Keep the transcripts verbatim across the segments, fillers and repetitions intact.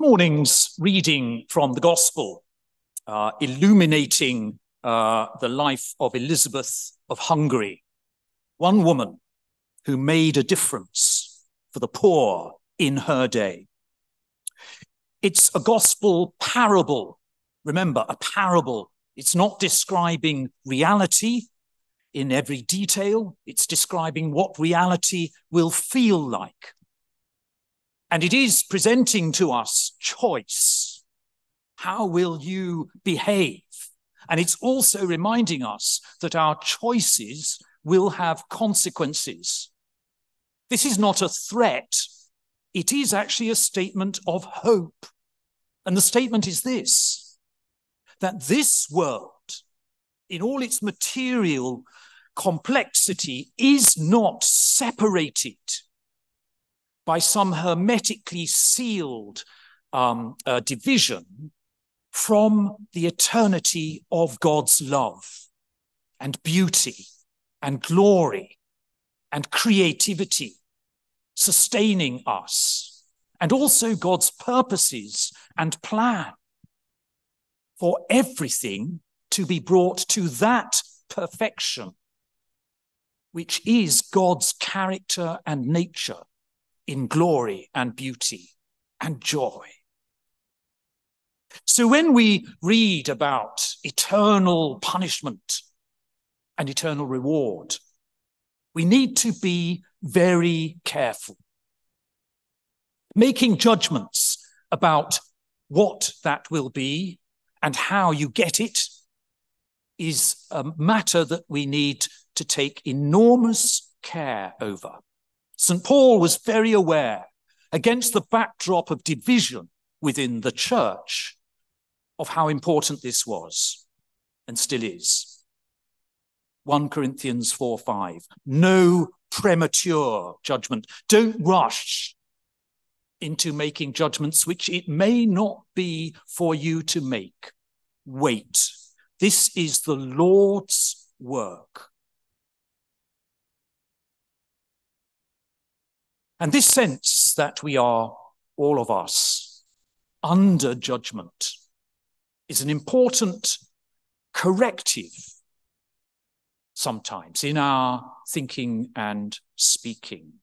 morning's reading from the Gospel, uh, illuminating uh, the life of Elizabeth of Hungary, one woman who made a difference for the poor in her day. It's a gospel parable. Remember, a parable. It's not describing reality in every detail. It's describing what reality will feel like. And it is presenting to us choice. How will you behave? And it's also reminding us that our choices will have consequences. This is not a threat. It is actually a statement of hope. And the statement is this, that this world, in all its material complexity, is not separated by some hermetically sealed um, uh, division from the eternity of God's love and beauty and glory and creativity sustaining us, and also God's purposes and plan for everything to be brought to that perfection, which is God's character and nature in glory and beauty and joy. So when we read about eternal punishment and eternal reward, we need to be very careful, making judgments about what that will be and how you get it is a matter that we need to take enormous care over. Saint Paul was very aware, against the backdrop of division within the church, of how important this was and still is. First Corinthians four five, no premature judgment. Don't rush into making judgments which it may not be for you to make. Wait. This is the Lord's work. And this sense that we are, all of us, under judgment is an important corrective sometimes in our thinking and speaking.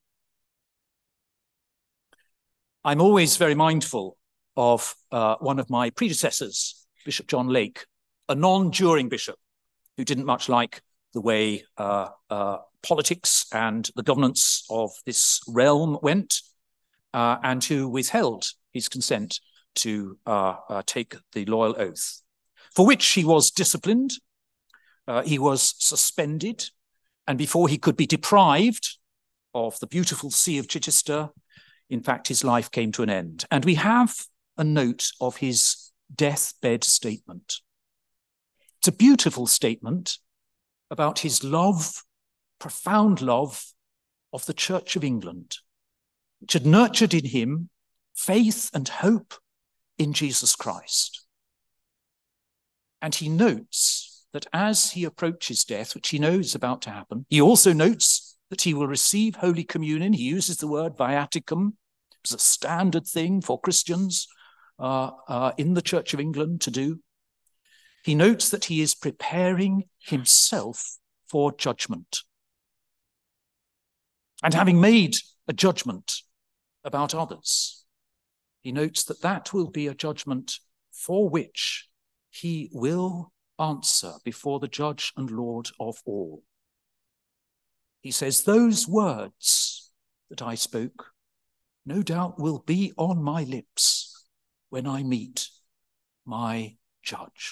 I'm always very mindful of uh, one of my predecessors, Bishop John Lake, a non-juring bishop who didn't much like the way uh, uh, politics and the governance of this realm went, uh, and who withheld his consent to uh, uh, take the loyal oath, for which he was disciplined, uh, he was suspended, and before he could be deprived of the beautiful See of Chichester, in fact, his life came to an end. And we have a note of his deathbed statement. It's a beautiful statement about his love, profound love of the Church of England, which had nurtured in him faith and hope in Jesus Christ. And he notes that as he approaches death, which he knows is about to happen, he also notes that he will receive Holy Communion. He uses the word viaticum. It's a standard thing for Christians uh, uh, in the Church of England to do. He notes that he is preparing himself for judgment. And having made a judgment about others, he notes that that will be a judgment for which he will answer before the judge and Lord of all. He says, those words that I spoke, no doubt will be on my lips when I meet my judge.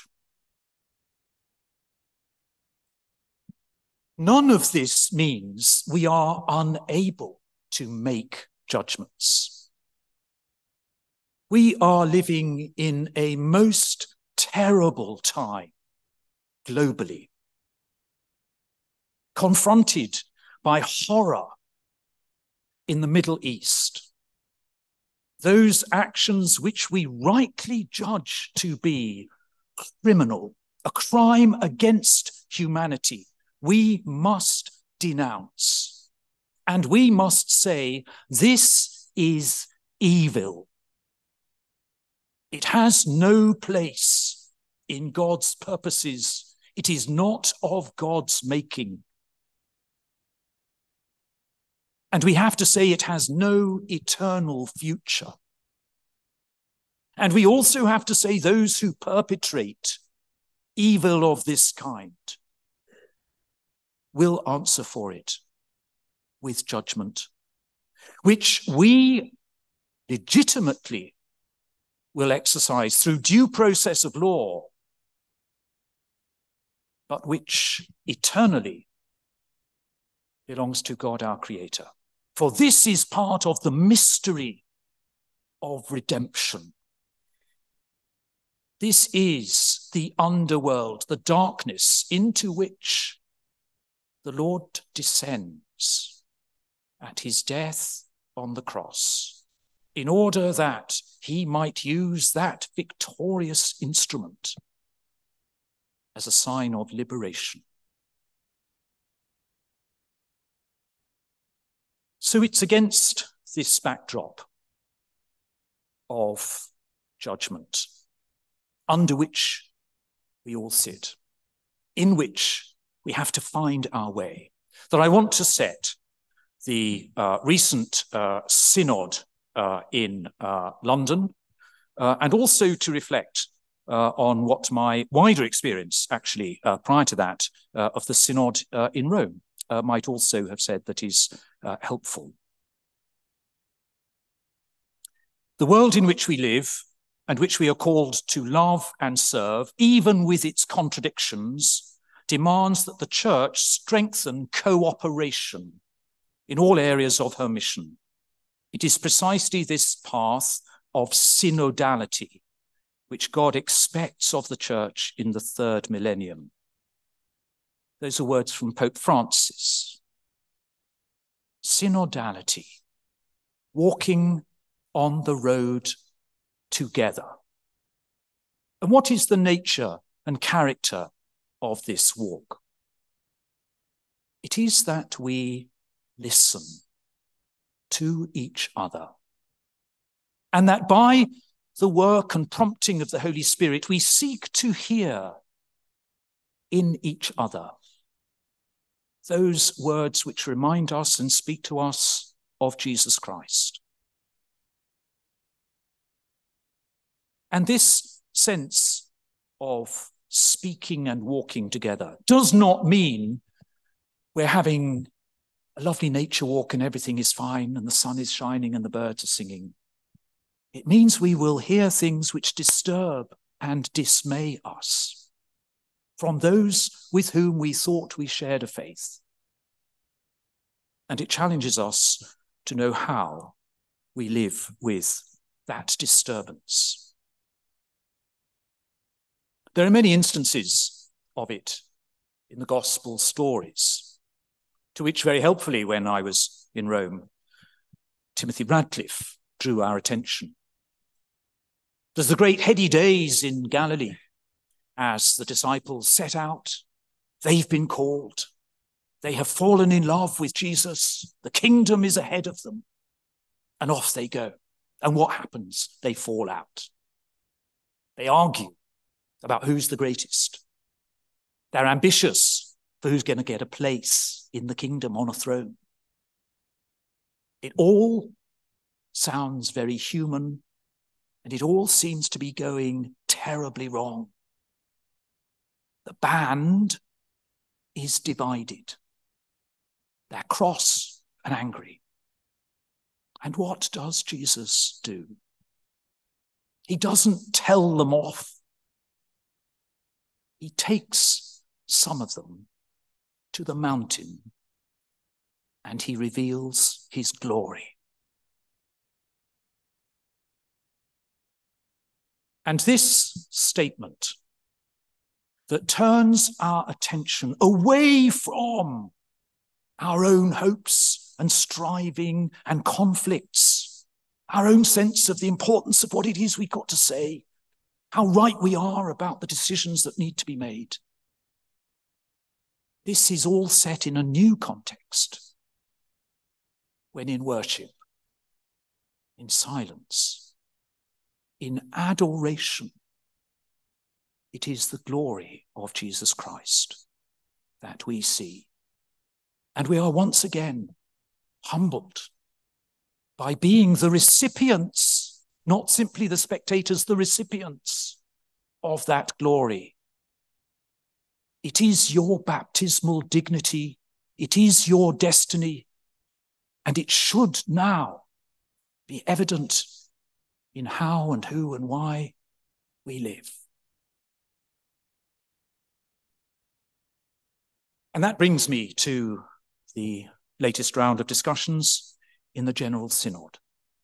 None of this means we are unable to make judgments. We are living in a most terrible time globally, confronted by horror in the Middle East. Those actions which we rightly judge to be criminal, a crime against humanity, we must denounce. And we must say, this is evil. It has no place in God's purposes. It is not of God's making. And we have to say it has no eternal future. And we also have to say those who perpetrate evil of this kind will answer for it with judgment, which we legitimately will exercise through due process of law, but which eternally belongs to God our Creator. For this is part of the mystery of redemption. This is the underworld, the darkness into which the Lord descends at his death on the cross, in order that he might use that victorious instrument as a sign of liberation. So it's against this backdrop of judgment, under which we all sit, in which we have to find our way, that I want to set the uh, recent uh, synod uh, in uh, London, uh, and also to reflect uh, on what my wider experience, actually, uh, prior to that, uh, of the synod uh, in Rome, uh, might also have said that is uh, helpful. The world in which we live, and which we are called to love and serve, even with its contradictions, demands that the Church strengthen cooperation in all areas of her mission. It is precisely this path of synodality which God expects of the Church in the third millennium. Those are words from Pope Francis. Synodality, walking on the road together. And what is the nature and character of this walk? It is that we listen to each other, and that by the work and prompting of the Holy Spirit, we seek to hear in each other those words which remind us and speak to us of Jesus Christ. And this sense of speaking and walking together does not mean we're having a lovely nature walk and everything is fine and the sun is shining and the birds are singing. It means we will hear things which disturb and dismay us from those with whom we thought we shared a faith. And it challenges us to know how we live with that disturbance. There are many instances of it in the gospel stories, to which very helpfully, when I was in Rome, Timothy Radcliffe drew our attention. There's the great heady days in Galilee as the disciples set out. They've been called. They have fallen in love with Jesus. The kingdom is ahead of them. And off they go. And what happens? They fall out. They argue about who's the greatest. They're ambitious for who's going to get a place in the kingdom on a throne. It all sounds very human, and it all seems to be going terribly wrong. The band is divided. They're cross and angry. And what does Jesus do? He doesn't tell them off. He takes some of them to the mountain and he reveals his glory. And this statement that turns our attention away from our own hopes and striving and conflicts, our own sense of the importance of what it is we've got to say, how right we are about the decisions that need to be made. This is all set in a new context, when in worship, in silence, in adoration. It is the glory of Jesus Christ that we see. And we are once again humbled by being the recipients, not simply the spectators, the recipients of that glory. It is your baptismal dignity, it is your destiny, and it should now be evident in how and who and why we live. And that brings me to the latest round of discussions in the General Synod.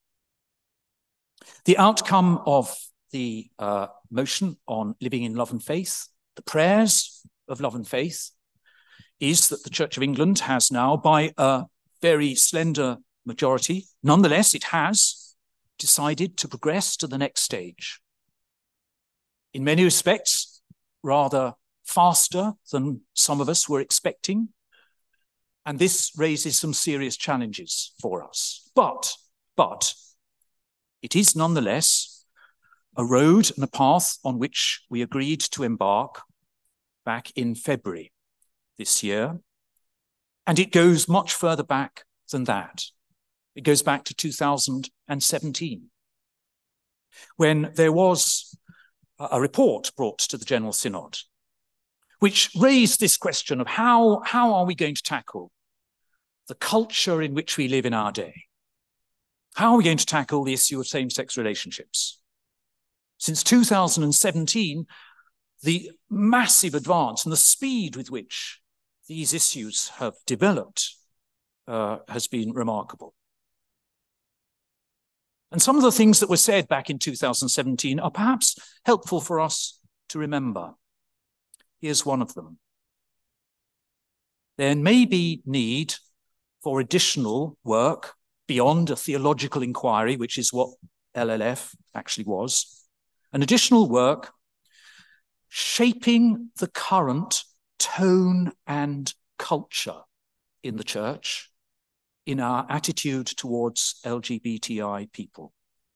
The outcome of the uh, motion on living in love and faith, the prayers of love and faith, is that the Church of England has now, by a very slender majority, nonetheless, it has decided to progress to the next stage. In many respects, rather faster than some of us were expecting. And this raises some serious challenges for us. But, but, it is nonetheless a road and a path on which we agreed to embark back in February this year. And it goes much further back than that. It goes back to two thousand seventeen, when there was a report brought to the General Synod, which raised this question of how, how are we going to tackle the culture in which we live in our day? How are we going to tackle the issue of same-sex relationships? Since two thousand seventeen, the massive advance and the speed with which these issues have developed uh, has been remarkable. And some of the things that were said back in two thousand seventeen are perhaps helpful for us to remember. Here's one of them. There may be need for additional work beyond a theological inquiry, which is what L L F actually was, an additional work shaping the current tone and culture in the church, in our attitude towards L G B T I people.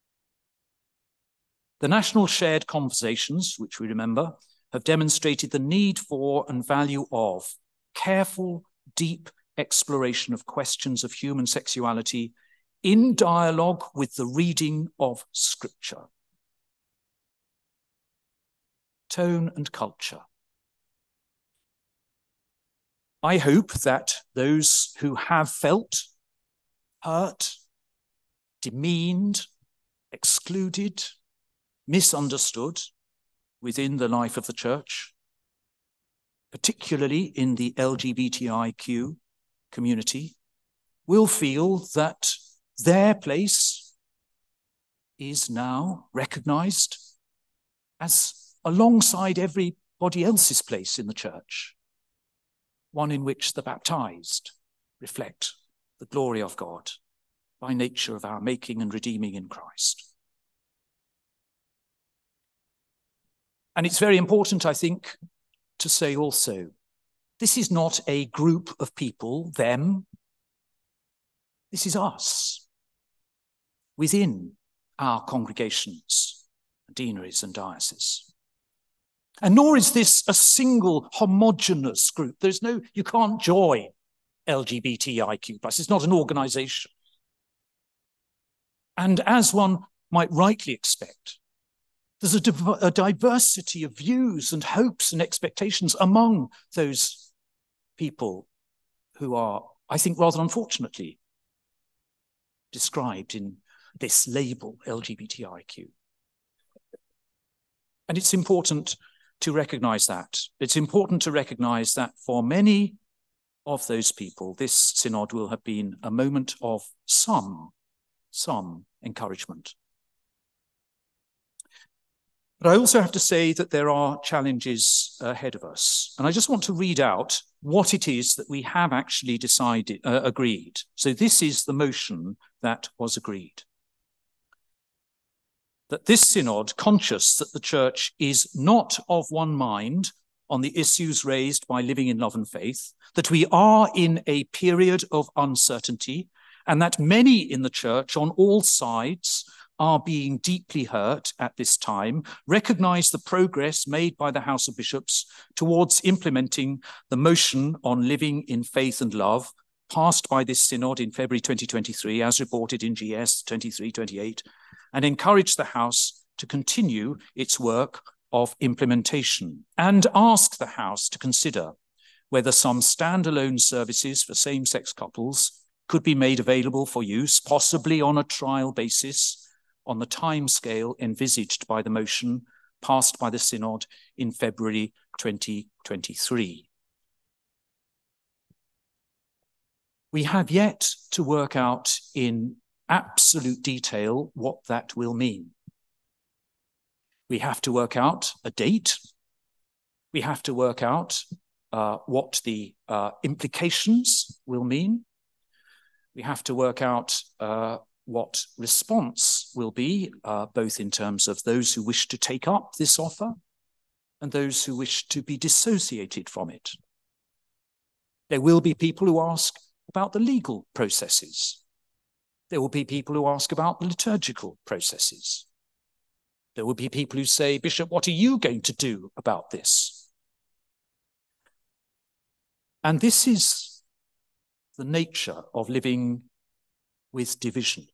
The National Shared Conversations, which we remember, have demonstrated the need for and value of careful, deep exploration of questions of human sexuality in dialogue with the reading of Scripture. Tone and culture. I hope that those who have felt hurt, demeaned, excluded, misunderstood within the life of the church, particularly in the L G B T I Q community, will feel that their place is now recognized as alongside everybody else's place in the church, one in which the baptized reflect the glory of God by nature of our making and redeeming in Christ. And it's very important, I think, to say also, this is not a group of people, them. This is us, within our congregations, deaneries and dioceses. And nor is this a single homogeneous group. There's no, you can't join L G B T I Q plus. It's not an organization. And as one might rightly expect, there's a, div a diversity of views and hopes and expectations among those people who are, I think, rather unfortunately described in this label, L G B T I Q. And it's important to recognize that. It's important to recognize that for many of those people, this synod will have been a moment of some, some encouragement. But I also have to say that there are challenges ahead of us. And I just want to read out what it is that we have actually decided, uh, agreed. So this is the motion that was agreed. That this synod, conscious that the church is not of one mind on the issues raised by living in love and faith, that we are in a period of uncertainty, and that many in the church on all sides are being deeply hurt at this time recognise the progress made by the House of Bishops towards implementing the motion on living in faith and love passed by this synod in February twenty twenty-three, as reported in G S twenty-three twenty-eight, and encourage the House to continue its work of implementation, and ask the House to consider whether some standalone services for same-sex couples could be made available for use, possibly on a trial basis, on the timescale envisaged by the motion passed by the Synod in February twenty twenty-three. We have yet to work out in absolute detail what that will mean. We have to work out a date. We have to work out uh, what the uh, implications will mean. We have to work out uh, what response will be, uh, both in terms of those who wish to take up this offer and those who wish to be dissociated from it. There will be people who ask about the legal processes. There will be people who ask about the liturgical processes. There will be people who say, Bishop, what are you going to do about this? And this is the nature of living with division.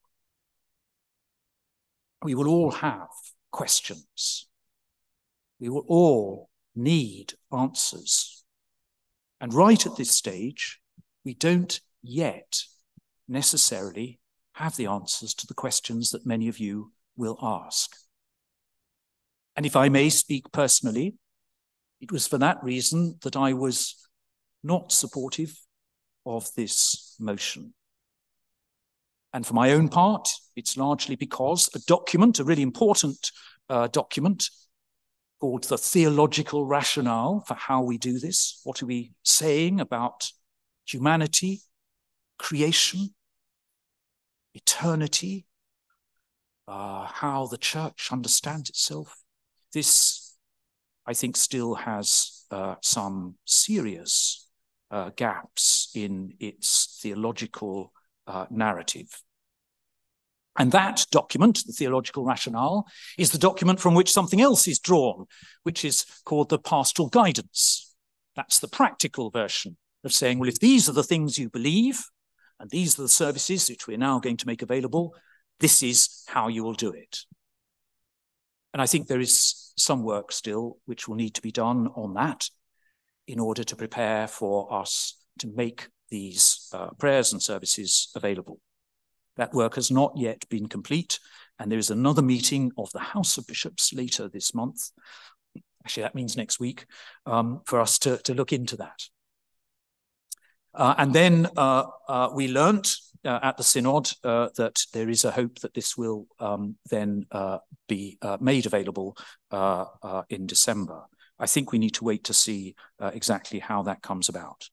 We will all have questions. We will all need answers. And right at this stage, we don't yet necessarily have the answers to the questions that many of you will ask. And if I may speak personally, it was for that reason that I was not supportive of this motion. And for my own part, it's largely because a document, a really important uh, document called the Theological Rationale for How We Do This, what are we saying about humanity, creation, eternity, uh, how the church understands itself. This, I think, still has uh, some serious uh, gaps in its theological uh, narrative. And that document, the Theological Rationale, is the document from which something else is drawn, which is called the Pastoral Guidance. That's the practical version of saying, well, if these are the things you believe, and these are the services which we're now going to make available, this is how you will do it. And I think there is some work still which will need to be done on that in order to prepare for us to make these uh, prayers and services available. That work has not yet been complete, and there is another meeting of the House of Bishops later this month. Actually, that means next week, um, for us to, to look into that. Uh, and then uh, uh, we learnt uh, at the Synod uh, that there is a hope that this will um, then uh, be uh, made available uh, uh, in December. I think we need to wait to see uh, exactly how that comes about.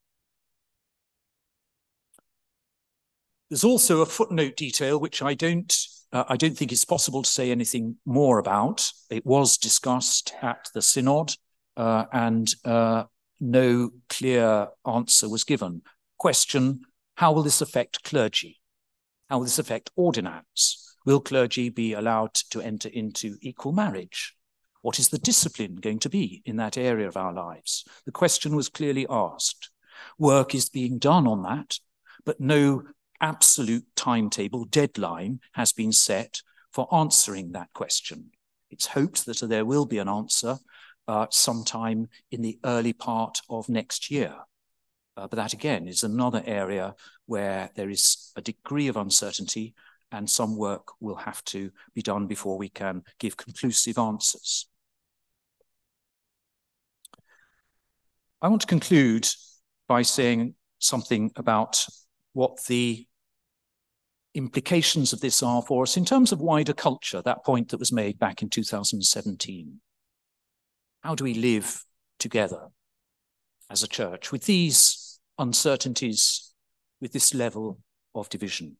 There's also a footnote detail which I don't, uh, I don't think it's possible to say anything more about. It was discussed at the Synod uh, and uh, no clear answer was given. Question, how will this affect clergy? How will this affect ordinands? Will clergy be allowed to enter into equal marriage? What is the discipline going to be in that area of our lives? The question was clearly asked. Work is being done on that, but no absolute timetable, deadline has been set for answering that question. It's hoped that there will be an answer uh, sometime in the early part of next year. Uh, but that again is another area where there is a degree of uncertainty and some work will have to be done before we can give conclusive answers. I want to conclude by saying something about what the implications of this are for us in terms of wider culture, that point that was made back in two thousand seventeen. How do we live together as a church with these uncertainties, with this level of division?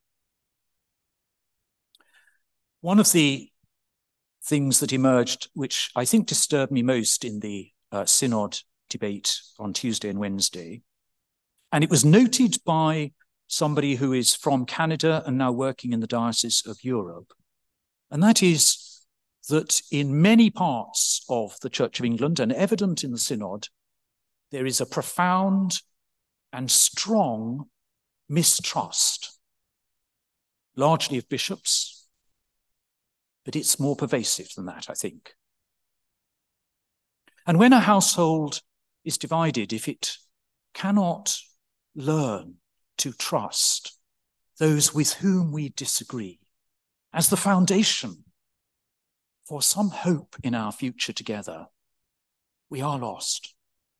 One of the things that emerged, which I think disturbed me most in the uh, Synod debate on Tuesday and Wednesday, and it was noted by somebody who is from Canada and now working in the Diocese of Europe, And that is that in many parts of the Church of England, and evident in the Synod, there is a profound and strong mistrust, largely of bishops, but it's more pervasive than that, I think. And when a household is divided, if it cannot learn to trust those with whom we disagree as the foundation for some hope in our future together, we are lost.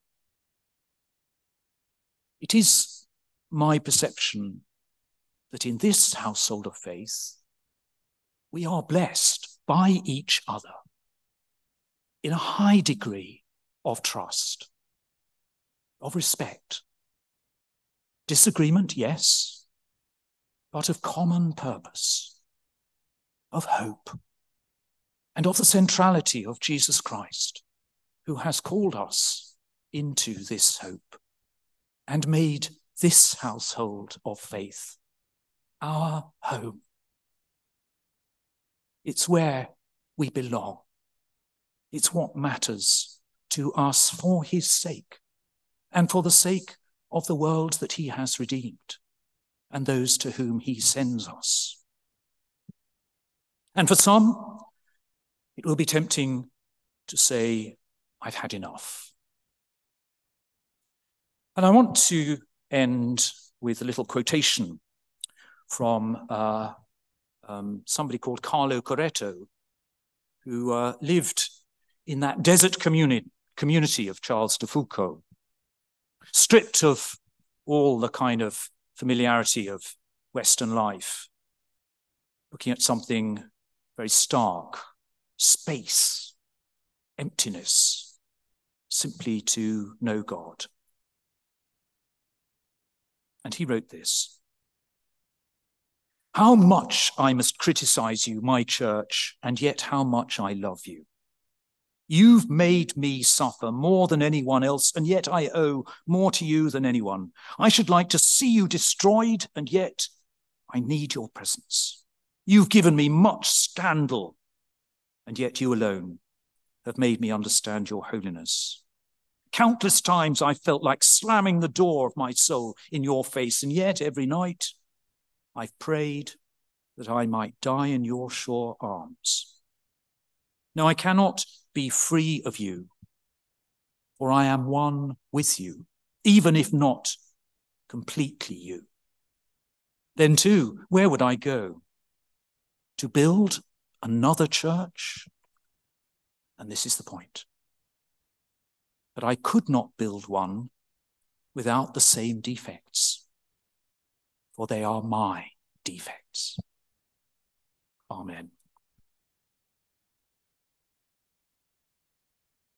It is my perception that in this household of faith, we are blessed by each other in a high degree of trust, of respect. Disagreement, yes, but of common purpose, of hope, and of the centrality of Jesus Christ, who has called us into this hope and made this household of faith our home. It's where we belong. It's what matters to us for his sake and for the sake of the world that he has redeemed and those to whom he sends us. And for some, it will be tempting to say, I've had enough. And I want to end with a little quotation from uh, um, somebody called Carlo Coretto, who uh, lived in that desert communi- community of Charles de Foucauld, stripped of all the kind of familiarity of Western life, looking at something very stark, space, emptiness, simply to know God. And he wrote this: "How much I must criticize you, my church, and yet how much I love you. You've made me suffer more than anyone else, and yet I owe more to you than anyone. I should like to see you destroyed, and yet I need your presence. You've given me much scandal, and yet you alone have made me understand your holiness. Countless times I felt like slamming the door of my soul in your face, and yet every night I've prayed that I might die in your sure arms. Now I cannot be free of you, for I am one with you, even if not completely you. Then too, where would I go? To build another church? And this is the point. But I could not build one without the same defects, for they are my defects." Amen.